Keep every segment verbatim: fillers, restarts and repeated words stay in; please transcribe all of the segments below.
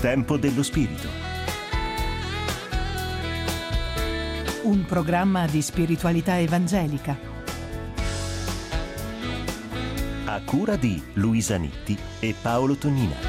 Tempo dello Spirito. Un programma di spiritualità evangelica. A cura di Luisa Nitti e Paolo Tonnina.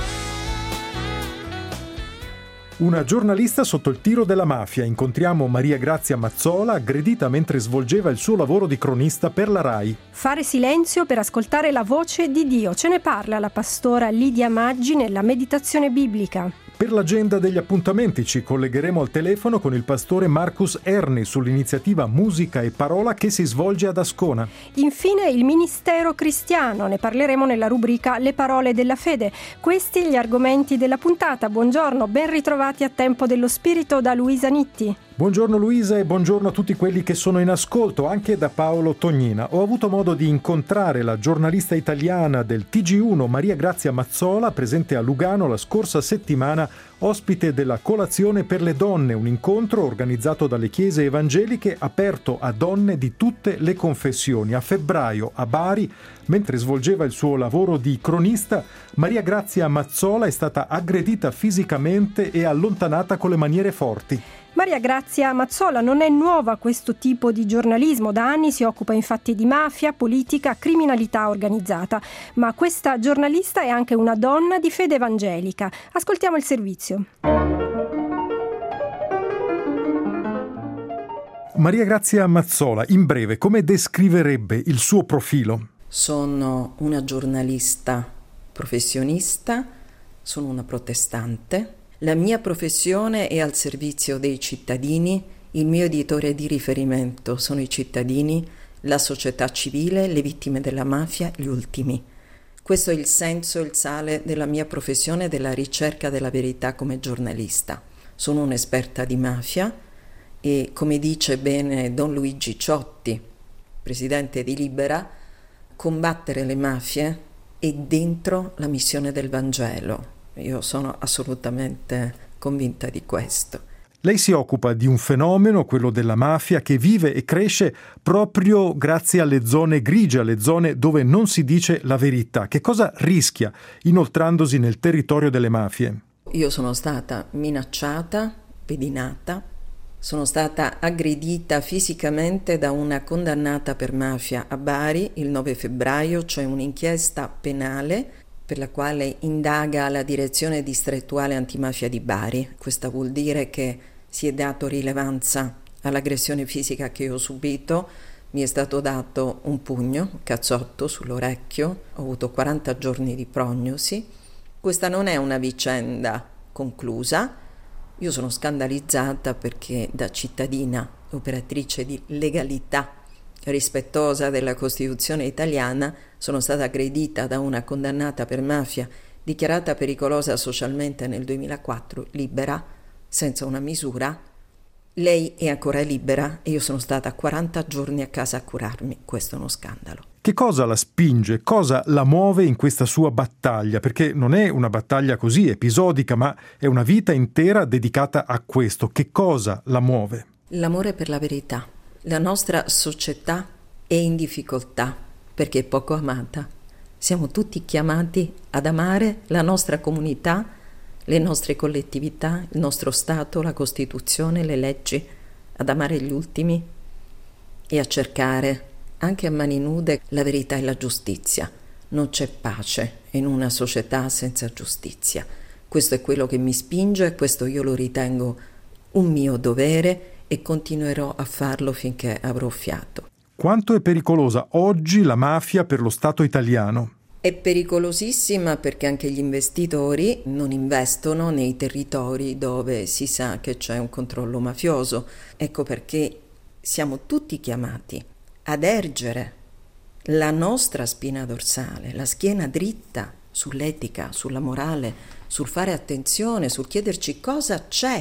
Una giornalista sotto il tiro della mafia. Incontriamo Maria Grazia Mazzola, aggredita mentre svolgeva il suo lavoro di cronista per la RAI. Fare silenzio per ascoltare la voce di Dio. Ce ne parla la pastora Lidia Maggi nella meditazione biblica. Per l'agenda degli appuntamenti ci collegheremo al telefono con il pastore Marcus Erni sull'iniziativa Musica e Parola che si svolge ad Ascona. Infine il ministero cristiano, ne parleremo nella rubrica Le parole della fede. Questi gli argomenti della puntata. Buongiorno, ben ritrovati a Tempo dello Spirito da Luisa Nitti. Buongiorno Luisa e buongiorno a tutti quelli che sono in ascolto, anche da Paolo Tonnina. Ho avuto modo di incontrare la giornalista italiana del T G uno Maria Grazia Mazzola, presente a Lugano la scorsa settimana, ospite della Colazione per le Donne, un incontro organizzato dalle chiese evangeliche aperto a donne di tutte le confessioni. A febbraio a Bari, mentre svolgeva il suo lavoro di cronista, Maria Grazia Mazzola è stata aggredita fisicamente e allontanata con le maniere forti. Maria Grazia Mazzola non è nuova a questo tipo di giornalismo, da anni si occupa infatti di mafia, politica, criminalità organizzata, ma questa giornalista è anche una donna di fede evangelica. Ascoltiamo il servizio. Maria Grazia Mazzola, in breve, come descriverebbe il suo profilo? Sono una giornalista professionista, sono una protestante. La mia professione è al servizio dei cittadini, il mio editore di riferimento sono i cittadini, la società civile, le vittime della mafia, gli ultimi. Questo è il senso, il sale della mia professione, della ricerca della verità come giornalista. Sono un'esperta di mafia e, come dice bene Don Luigi Ciotti, presidente di Libera, combattere le mafie è dentro la missione del Vangelo. Io sono assolutamente convinta di questo. Lei si occupa di un fenomeno, quello della mafia, che vive e cresce proprio grazie alle zone grigie, alle zone dove non si dice la verità. Che cosa rischia inoltrandosi nel territorio delle mafie? Io sono stata minacciata, pedinata, sono stata aggredita fisicamente da una condannata per mafia a Bari il nove febbraio, cioè un'inchiesta penale per la quale indaga la direzione distrettuale antimafia di Bari. Questo vuol dire che si è dato rilevanza all'aggressione fisica che ho subito, mi è stato dato un pugno, un cazzotto sull'orecchio, ho avuto quaranta giorni di prognosi. Questa non è una vicenda conclusa, io sono scandalizzata perché da cittadina, operatrice di legalità, rispettosa della Costituzione italiana, sono stata aggredita da una condannata per mafia dichiarata pericolosa socialmente nel duemilaquattro, libera, senza una misura. Lei è ancora libera e io sono stata quaranta giorni a casa a curarmi. Questo è uno scandalo. Che cosa la spinge, cosa la muove in questa sua battaglia? Perché non è una battaglia così episodica, ma è una vita intera dedicata a questo. Che cosa la muove? L'amore per la verità. La nostra società è in difficoltà perché è poco amata. Siamo tutti chiamati ad amare la nostra comunità, le nostre collettività, il nostro Stato, la Costituzione, le leggi, ad amare gli ultimi e a cercare, anche a mani nude, la verità e la giustizia. Non c'è pace in una società senza giustizia. Questo è quello che mi spinge e questo io lo ritengo un mio dovere e continuerò a farlo finché avrò fiato. Quanto è pericolosa oggi la mafia per lo Stato italiano? È pericolosissima perché anche gli investitori non investono nei territori dove si sa che c'è un controllo mafioso. Ecco perché siamo tutti chiamati ad ergere la nostra spina dorsale, la schiena dritta sull'etica, sulla morale, sul fare attenzione, sul chiederci cosa c'è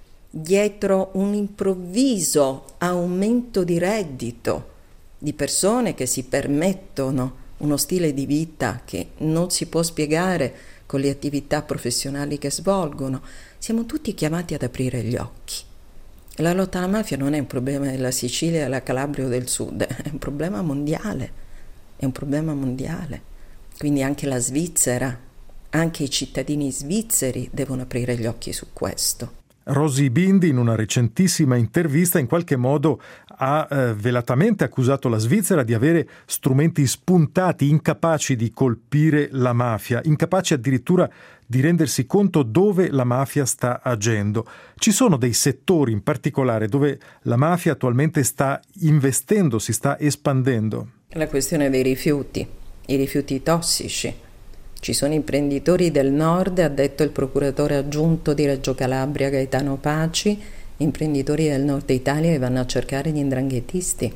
dietro un improvviso aumento di reddito di persone che si permettono uno stile di vita che non si può spiegare con le attività professionali che svolgono. Siamo tutti chiamati ad aprire gli occhi. La lotta alla mafia non è un problema della Sicilia, della Calabria o del Sud, è un problema mondiale, è un problema mondiale. Quindi anche la Svizzera Anche i cittadini svizzeri devono aprire gli occhi su questo. Rosy Bindi in una recentissima intervista in qualche modo ha eh, velatamente accusato la Svizzera di avere strumenti spuntati, incapaci di colpire la mafia, incapaci addirittura di rendersi conto dove la mafia sta agendo. Ci sono dei settori in particolare dove la mafia attualmente sta investendo, si sta espandendo? La questione dei rifiuti, i rifiuti tossici. Ci sono imprenditori del nord, ha detto il procuratore aggiunto di Reggio Calabria Gaetano Paci, imprenditori del nord Italia che vanno a cercare gli ndranghetisti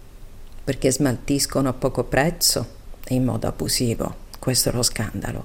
perché smaltiscono a poco prezzo e in modo abusivo. Questo è lo scandalo.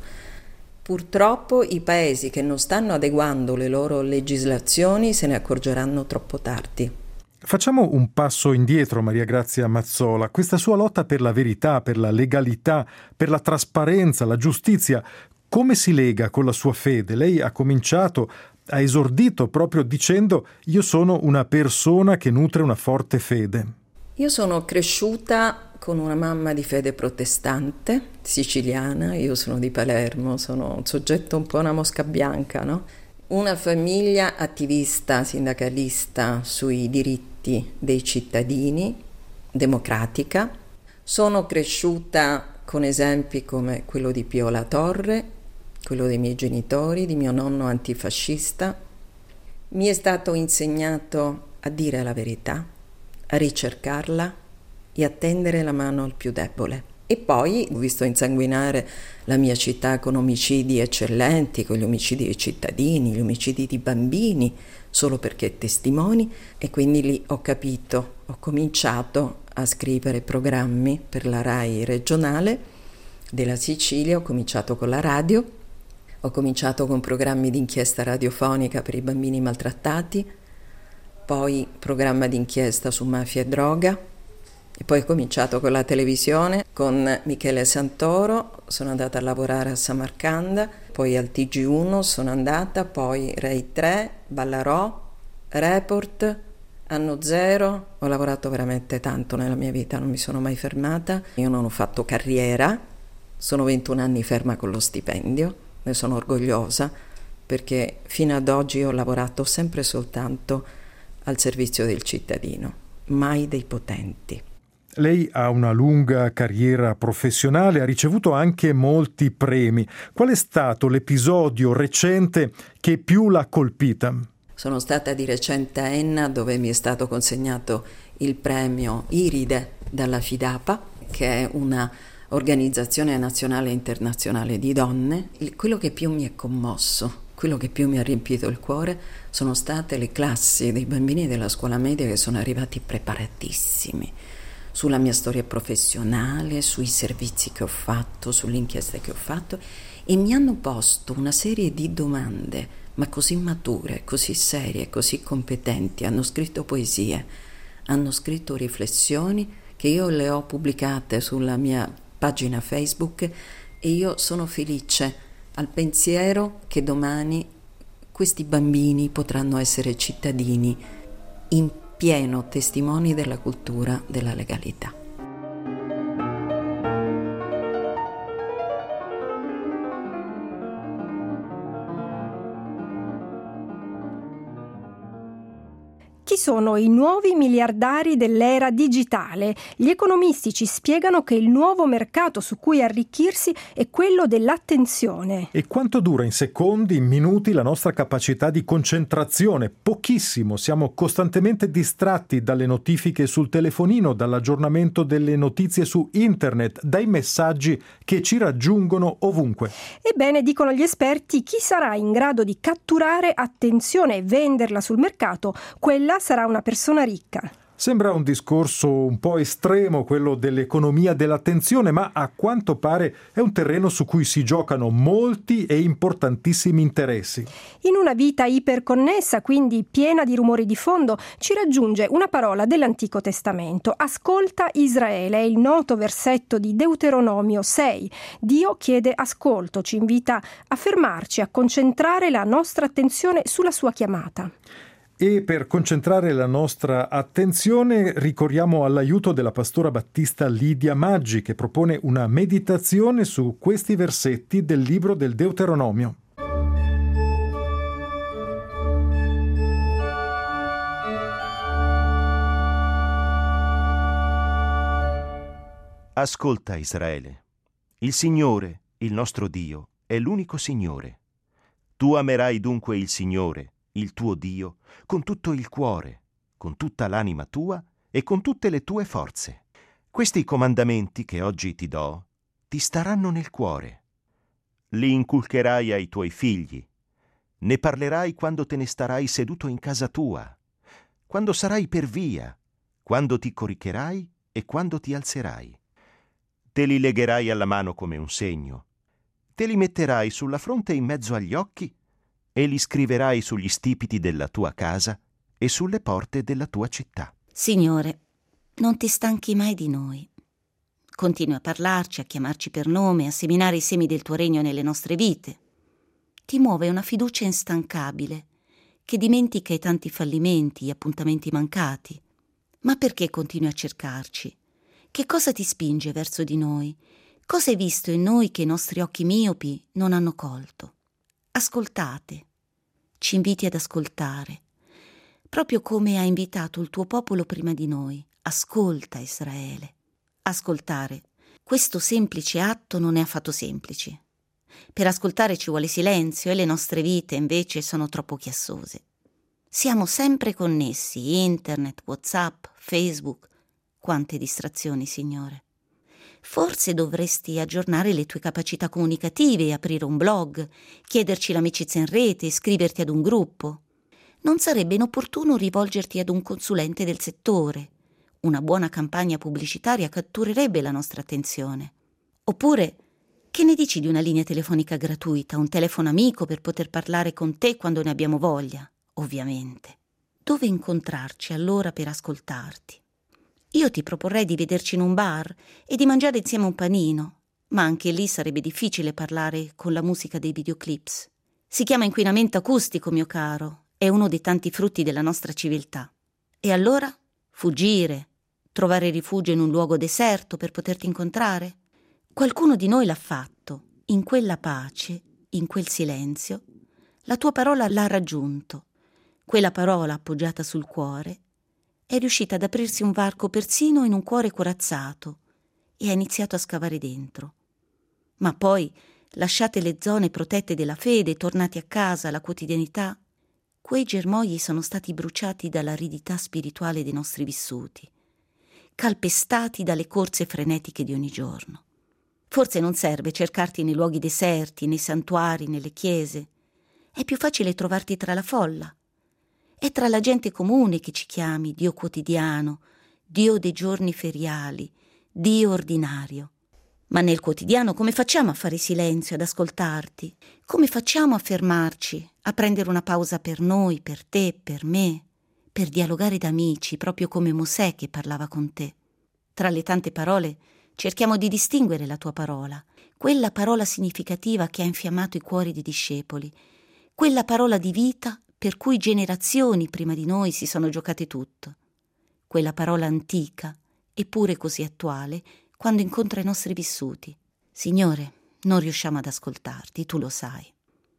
Purtroppo i paesi che non stanno adeguando le loro legislazioni se ne accorgeranno troppo tardi. Facciamo un passo indietro, Maria Grazia Mazzola. Questa sua lotta per la verità, per la legalità, per la trasparenza, la giustizia, come si lega con la sua fede? Lei ha cominciato, ha esordito proprio dicendo: io sono una persona che nutre una forte fede. Io sono cresciuta con una mamma di fede protestante, siciliana, io sono di Palermo, sono un soggetto un po' una mosca bianca, no? Una famiglia attivista, sindacalista sui diritti dei cittadini, democratica. Sono cresciuta con esempi come quello di Pio La Torre, quello dei miei genitori, di mio nonno antifascista. Mi è stato insegnato a dire la verità, a ricercarla e a tendere la mano al più debole. E poi ho visto insanguinare la mia città con omicidi eccellenti, con gli omicidi dei cittadini, gli omicidi di bambini, solo perché testimoni, e quindi lì ho capito, ho cominciato a scrivere programmi per la RAI regionale della Sicilia, ho cominciato con la radio, ho cominciato con programmi di inchiesta radiofonica per i bambini maltrattati, poi programma di inchiesta su mafia e droga, e poi ho cominciato con la televisione, con Michele Santoro, sono andata a lavorare a Samarcanda, poi al T G uno sono andata, poi Rai tre, Ballarò, Report, Anno Zero, ho lavorato veramente tanto nella mia vita, non mi sono mai fermata, io non ho fatto carriera, sono ventuno anni ferma con lo stipendio, ne sono orgogliosa perché fino ad oggi ho lavorato sempre soltanto al servizio del cittadino, mai dei potenti. Lei ha una lunga carriera professionale, ha ricevuto anche molti premi. Qual è stato l'episodio recente che più l'ha colpita? Sono stata di recente a Enna, dove mi è stato consegnato il premio Iride dalla FIDAPA, che è una organizzazione nazionale e internazionale di donne. Quello che più mi ha commosso, quello che più mi ha riempito il cuore, sono state le classi dei bambini della scuola media che sono arrivati preparatissimi sulla mia storia professionale, sui servizi che ho fatto, sulle inchieste che ho fatto, e mi hanno posto una serie di domande, ma così mature, così serie, così competenti. Hanno scritto poesie, hanno scritto riflessioni che io le ho pubblicate sulla mia pagina Facebook, e io sono felice al pensiero che domani questi bambini potranno essere cittadini in pieno testimoni della cultura della legalità. Chi sono i nuovi miliardari dell'era digitale? Gli economisti ci spiegano che il nuovo mercato su cui arricchirsi è quello dell'attenzione. E quanto dura in secondi, in minuti la nostra capacità di concentrazione? Pochissimo, siamo costantemente distratti dalle notifiche sul telefonino, dall'aggiornamento delle notizie su internet, dai messaggi che ci raggiungono ovunque. Ebbene, dicono gli esperti, chi sarà in grado di catturare attenzione e venderla sul mercato, quella sarà una persona ricca. Sembra un discorso un po' estremo quello dell'economia dell'attenzione, ma a quanto pare è un terreno su cui si giocano molti e importantissimi interessi. In una vita iperconnessa, quindi piena di rumori di fondo, ci raggiunge una parola dell'Antico Testamento. Ascolta Israele, è il noto versetto di Deuteronomio sei. Dio chiede ascolto, ci invita a fermarci, a concentrare la nostra attenzione sulla sua chiamata. E per concentrare la nostra attenzione ricorriamo all'aiuto della pastora battista Lidia Maggi, che propone una meditazione su questi versetti del libro del Deuteronomio. Ascolta, Israele. Il Signore, il nostro Dio, è l'unico Signore. Tu amerai dunque il Signore, il tuo Dio, con tutto il cuore, con tutta l'anima tua e con tutte le tue forze. Questi comandamenti che oggi ti do ti staranno nel cuore. Li inculcherai ai tuoi figli. Ne parlerai quando te ne starai seduto in casa tua, quando sarai per via, quando ti coricherai e quando ti alzerai. Te li legherai alla mano come un segno. Te li metterai sulla fronte in mezzo agli occhi e li scriverai sugli stipiti della tua casa e sulle porte della tua città. Signore, non ti stanchi mai di noi. Continui a parlarci, a chiamarci per nome, a seminare i semi del tuo regno nelle nostre vite. Ti muove una fiducia instancabile che dimentica i tanti fallimenti, gli appuntamenti mancati. Ma perché continui a cercarci? Che cosa ti spinge verso di noi? Cosa hai visto in noi che i nostri occhi miopi non hanno colto? Ascoltate. Ci inviti ad ascoltare, proprio come ha invitato il tuo popolo prima di noi. Ascolta, Israele. Ascoltare. Questo semplice atto non è affatto semplice. Per ascoltare ci vuole silenzio e le nostre vite invece sono troppo chiassose. Siamo sempre connessi, internet, WhatsApp, Facebook. Quante distrazioni, Signore. Forse dovresti aggiornare le tue capacità comunicative, aprire un blog, chiederci l'amicizia in rete, iscriverti ad un gruppo. Non sarebbe inopportuno rivolgerti ad un consulente del settore. Una buona campagna pubblicitaria catturerebbe la nostra attenzione. Oppure, che ne dici di una linea telefonica gratuita, un telefono amico per poter parlare con te quando ne abbiamo voglia? Ovviamente. Dove incontrarci allora per ascoltarti? Io ti proporrei di vederci in un bar e di mangiare insieme un panino, ma anche lì sarebbe difficile parlare con la musica dei videoclips. Si chiama inquinamento acustico, mio caro, è uno dei tanti frutti della nostra civiltà. E allora? Fuggire? Trovare rifugio in un luogo deserto per poterti incontrare? Qualcuno di noi l'ha fatto. In quella pace, in quel silenzio, la tua parola l'ha raggiunto. Quella parola appoggiata sul cuore è riuscita ad aprirsi un varco persino in un cuore corazzato e ha iniziato a scavare dentro. Ma poi, lasciate le zone protette della fede, tornati a casa, alla quotidianità, quei germogli sono stati bruciati dall'aridità spirituale dei nostri vissuti, calpestati dalle corse frenetiche di ogni giorno. Forse non serve cercarti nei luoghi deserti, nei santuari, nelle chiese. È più facile trovarti tra la folla. È tra la gente comune che ci chiami Dio quotidiano, Dio dei giorni feriali, Dio ordinario. Ma nel quotidiano come facciamo a fare silenzio, ad ascoltarti? Come facciamo a fermarci, a prendere una pausa per noi, per te, per me, per dialogare da amici, proprio come Mosè che parlava con te? Tra le tante parole cerchiamo di distinguere la tua parola, quella parola significativa che ha infiammato i cuori dei discepoli, quella parola di vita per cui generazioni prima di noi si sono giocate tutto, quella parola antica eppure così attuale quando incontra i nostri vissuti. Signore, non riusciamo ad ascoltarti, tu lo sai.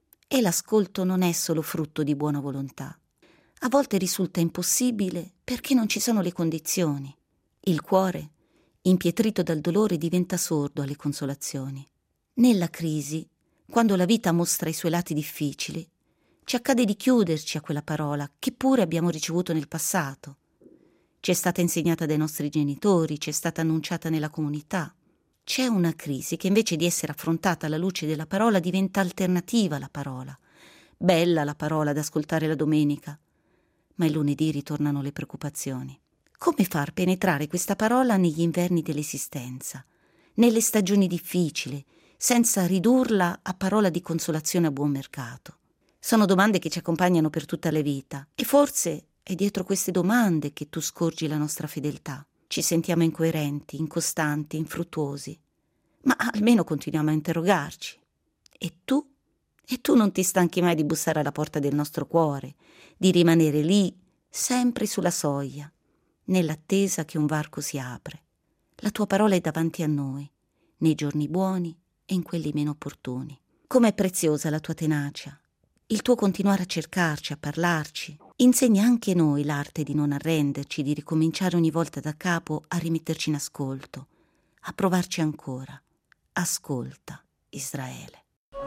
E l'ascolto non è solo frutto di buona volontà. A volte risulta impossibile perché non ci sono le condizioni. Il cuore, impietrito dal dolore, diventa sordo alle consolazioni. Nella crisi, quando la vita mostra i suoi lati difficili, ci accade di chiuderci a quella parola che pure abbiamo ricevuto nel passato. Ci è stata insegnata dai nostri genitori, ci è stata annunciata nella comunità. C'è una crisi che invece di essere affrontata alla luce della parola diventa alternativa alla parola. Bella la parola da ascoltare la domenica, ma il lunedì ritornano le preoccupazioni. Come far penetrare questa parola negli inverni dell'esistenza, nelle stagioni difficili, senza ridurla a parola di consolazione a buon mercato? Sono domande che ci accompagnano per tutta la vita e forse è dietro queste domande che tu scorgi la nostra fedeltà. Ci sentiamo incoerenti, incostanti, infruttuosi, ma almeno continuiamo a interrogarci. E tu? E tu non ti stanchi mai di bussare alla porta del nostro cuore, di rimanere lì, sempre sulla soglia, nell'attesa che un varco si apre. La tua parola è davanti a noi, nei giorni buoni e in quelli meno opportuni. Com'è preziosa la tua tenacia, il tuo continuare a cercarci, a parlarci. Insegna anche noi l'arte di non arrenderci, di ricominciare ogni volta da capo a rimetterci in ascolto, a provarci ancora. Ascolta, Israele.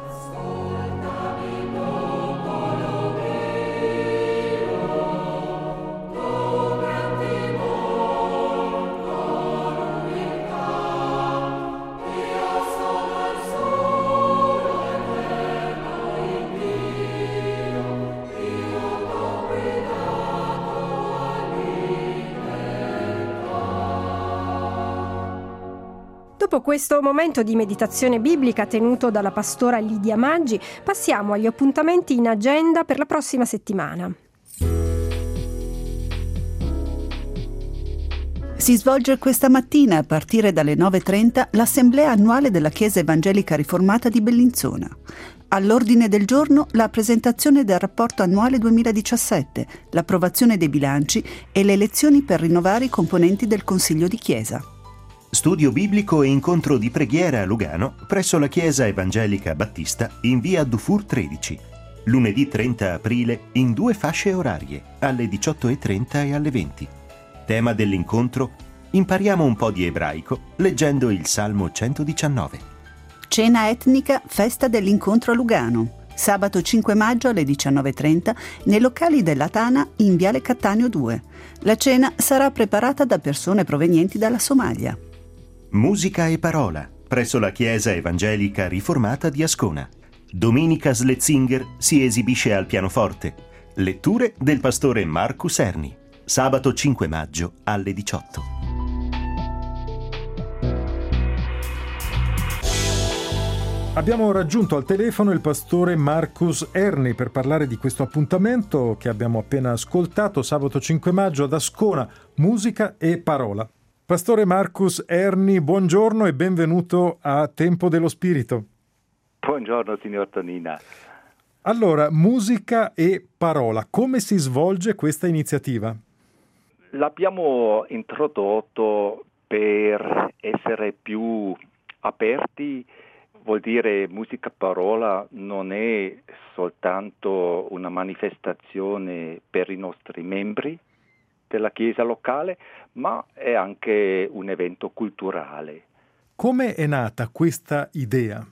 Dopo questo momento di meditazione biblica tenuto dalla pastora Lidia Maggi, passiamo agli appuntamenti in agenda per la prossima settimana. Si svolge questa mattina, a partire dalle nove e trenta, l'assemblea annuale della Chiesa Evangelica Riformata di Bellinzona. All'ordine del giorno la presentazione del rapporto annuale duemiladiciassette, l'approvazione dei bilanci e le elezioni per rinnovare i componenti del Consiglio di Chiesa. Studio biblico e incontro di preghiera a Lugano presso la Chiesa Evangelica Battista in via Dufour tredici, lunedì trenta aprile in due fasce orarie, alle diciotto e trenta e alle venti. Tema dell'incontro: impariamo un po' di ebraico leggendo il Salmo centodiciannove. Cena etnica, festa dell'incontro a Lugano, sabato cinque maggio alle diciannove e trenta nei locali della Tana in viale Cattaneo due. La cena sarà preparata da persone provenienti dalla Somalia. Musica e parola presso la Chiesa Evangelica Riformata di Ascona. Domenica Sletzinger si esibisce al pianoforte. Letture del pastore Marcus Erni. Sabato cinque maggio alle diciotto. Abbiamo raggiunto al telefono il pastore Marcus Erni per parlare di questo appuntamento che abbiamo appena ascoltato, sabato cinque maggio ad Ascona, musica e parola. Pastore Marcus Erni, buongiorno e benvenuto a Tempo dello Spirito. Buongiorno signor Tonina. Allora, musica e parola, come si svolge questa iniziativa? L'abbiamo introdotto per essere più aperti. Vuol dire musica parola non è soltanto una manifestazione per i nostri membri della chiesa locale, ma è anche un evento culturale. Come è nata questa idea?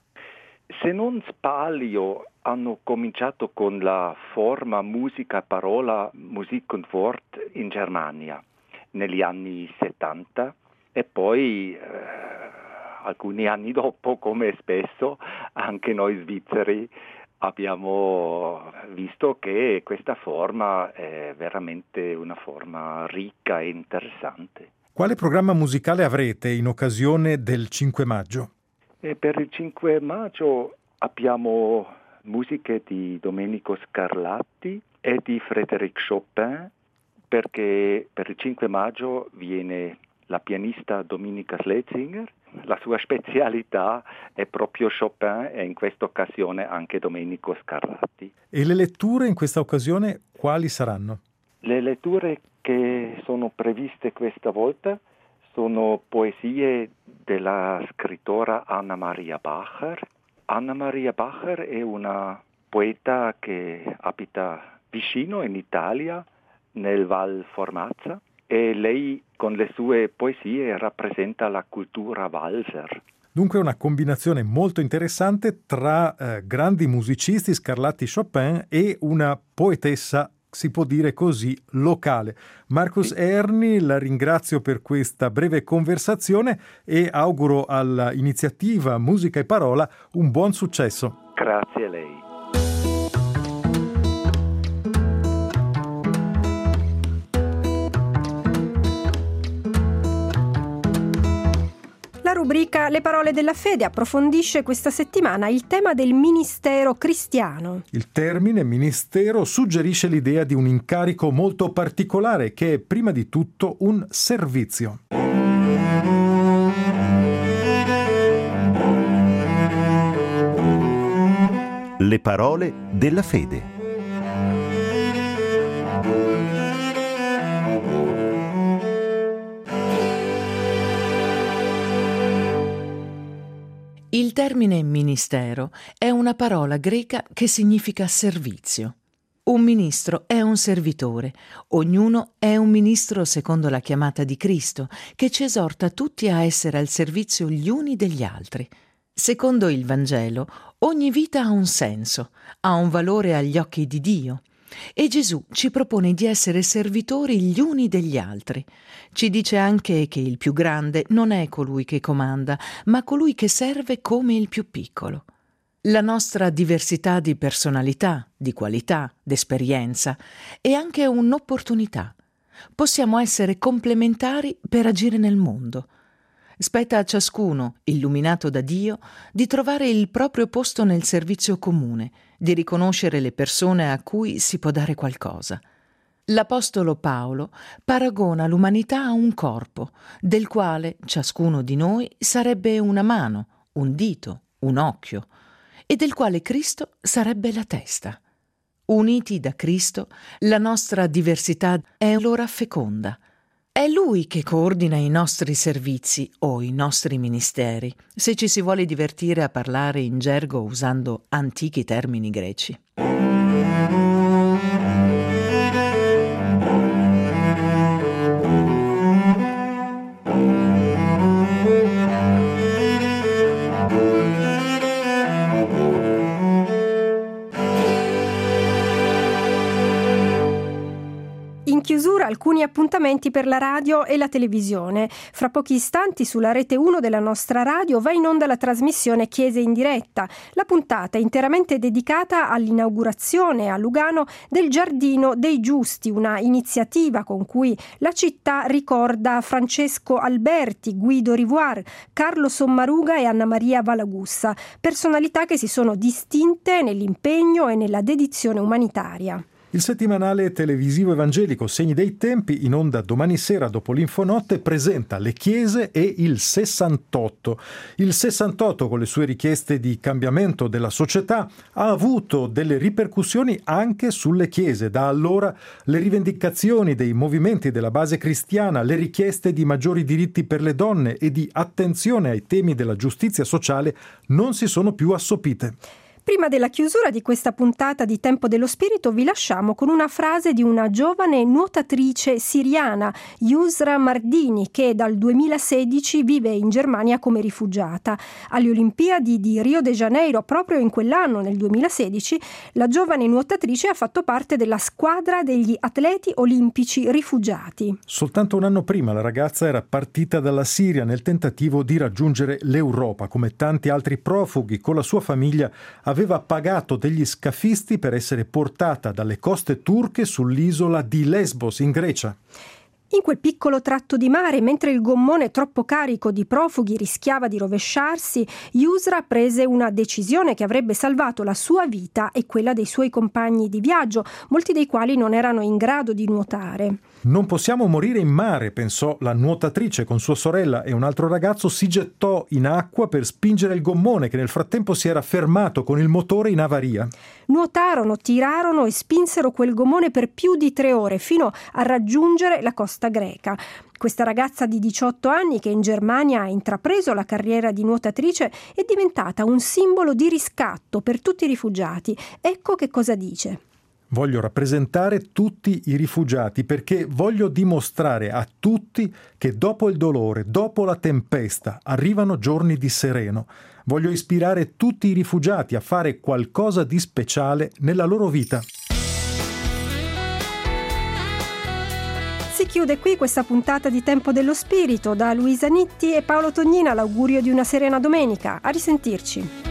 Se non sbaglio, hanno cominciato con la forma musica parola Musik und Wort in Germania negli anni settanta e poi eh, alcuni anni dopo, come spesso, anche noi svizzeri abbiamo visto che questa forma è veramente una forma ricca e interessante. Quale programma musicale avrete in occasione del cinque maggio? E per il cinque maggio abbiamo musiche di Domenico Scarlatti e di Frédéric Chopin, perché per il cinque maggio viene la pianista Dominika Sletzinger. La sua specialità è proprio Chopin e in questa occasione anche Domenico Scarlatti. E le letture in questa occasione quali saranno? Le letture che sono previste questa volta sono poesie della scrittora Anna Maria Bacher. Anna Maria Bacher è una poeta che abita vicino in Italia, nel Val Formazza, e lei con le sue poesie rappresenta la cultura valser. Dunque una combinazione molto interessante tra eh, grandi musicisti, Scarlatti, Chopin, e una poetessa, si può dire così, locale. Marcus sì. Erni, la ringrazio per questa breve conversazione e auguro all'iniziativa Musica e Parola un buon successo. Grazie a lei. La rubrica Le parole della fede approfondisce questa settimana il tema del ministero cristiano. Il termine ministero suggerisce l'idea di un incarico molto particolare che è prima di tutto un servizio. Le parole della fede. Il termine ministero è una parola greca che significa servizio. Un ministro è un servitore, ognuno è un ministro secondo la chiamata di Cristo, che ci esorta tutti a essere al servizio gli uni degli altri. Secondo il Vangelo, ogni vita ha un senso, ha un valore agli occhi di Dio. E Gesù ci propone di essere servitori gli uni degli altri. Ci dice anche che il più grande non è colui che comanda, ma colui che serve come il più piccolo. La nostra diversità di personalità, di qualità, d'esperienza è anche un'opportunità. Possiamo essere complementari per agire nel mondo. Spetta a ciascuno, illuminato da Dio, di trovare il proprio posto nel servizio comune, di riconoscere le persone a cui si può dare qualcosa. L'Apostolo Paolo paragona l'umanità a un corpo, del quale ciascuno di noi sarebbe una mano, un dito, un occhio, e del quale Cristo sarebbe la testa. Uniti da Cristo, la nostra diversità è allora feconda. È Lui che coordina i nostri servizi o i nostri ministeri, se ci si vuole divertire a parlare in gergo usando antichi termini greci. In chiusura alcuni appuntamenti per la radio e la televisione. Fra pochi istanti sulla rete uno della nostra radio va in onda la trasmissione Chiese in diretta. La puntata è interamente dedicata all'inaugurazione a Lugano del Giardino dei Giusti, una iniziativa con cui la città ricorda Francesco Alberti, Guido Rivoire, Carlo Sommaruga e Anna Maria Valagussa, personalità che si sono distinte nell'impegno e nella dedizione umanitaria. Il settimanale televisivo evangelico Segni dei Tempi, in onda domani sera dopo l'infonotte, presenta le chiese e il sessantotto. Il sessantotto, con le sue richieste di cambiamento della società, ha avuto delle ripercussioni anche sulle chiese. Da allora le rivendicazioni dei movimenti della base cristiana, le richieste di maggiori diritti per le donne e di attenzione ai temi della giustizia sociale non si sono più assopite. Prima della chiusura di questa puntata di Tempo dello Spirito vi lasciamo con una frase di una giovane nuotatrice siriana, Yusra Mardini, che dal duemilasedici vive in Germania come rifugiata. Alle Olimpiadi di Rio de Janeiro, proprio in quell'anno, nel duemilasedici, la giovane nuotatrice ha fatto parte della squadra degli atleti olimpici rifugiati. Soltanto un anno prima la ragazza era partita dalla Siria nel tentativo di raggiungere l'Europa. Come tanti altri profughi, con la sua famiglia aveva pagato degli scafisti per essere portata dalle coste turche sull'isola di Lesbos, in Grecia. In quel piccolo tratto di mare, mentre il gommone troppo carico di profughi rischiava di rovesciarsi, Yusra prese una decisione che avrebbe salvato la sua vita e quella dei suoi compagni di viaggio, molti dei quali non erano in grado di nuotare. Non possiamo morire in mare, pensò la nuotatrice. Con sua sorella e un altro ragazzo si gettò in acqua per spingere il gommone, che nel frattempo si era fermato con il motore in avaria. Nuotarono, tirarono e spinsero quel gommone per più di tre ore fino a raggiungere la costa greca. Questa ragazza di diciotto anni, che in Germania ha intrapreso la carriera di nuotatrice, è diventata un simbolo di riscatto per tutti i rifugiati. Ecco che cosa dice. Voglio rappresentare tutti i rifugiati perché voglio dimostrare a tutti che dopo il dolore, dopo la tempesta, arrivano giorni di sereno. Voglio ispirare tutti i rifugiati a fare qualcosa di speciale nella loro vita. Si chiude qui questa puntata di Tempo dello Spirito. Da Luisa Nitti e Paolo Tognina l'augurio di una serena domenica. A risentirci.